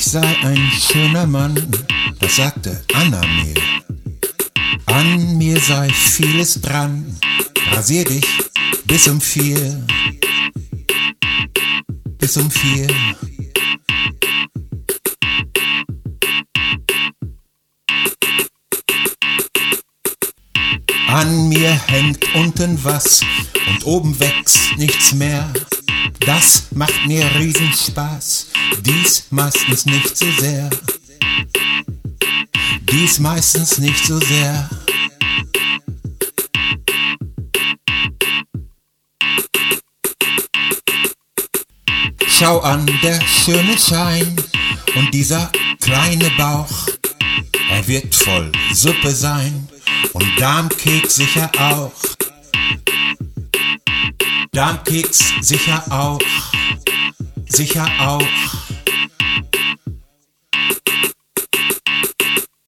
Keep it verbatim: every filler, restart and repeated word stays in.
sei ein schöner Mann, das sagte Anna mir. An mir sei vieles dran, rasier dich bis um vier, bis um vier. An mir hängt unten was und oben wächst nichts mehr. Das macht mir Riesenspaß, dies meistens nicht so sehr. Dies meistens nicht so sehr. Schau an, der schöne Schein und dieser kleine Bauch. Er wird voll Suppe sein und Darmkeks sicher auch. Darmkeks sicher auch, sicher auch.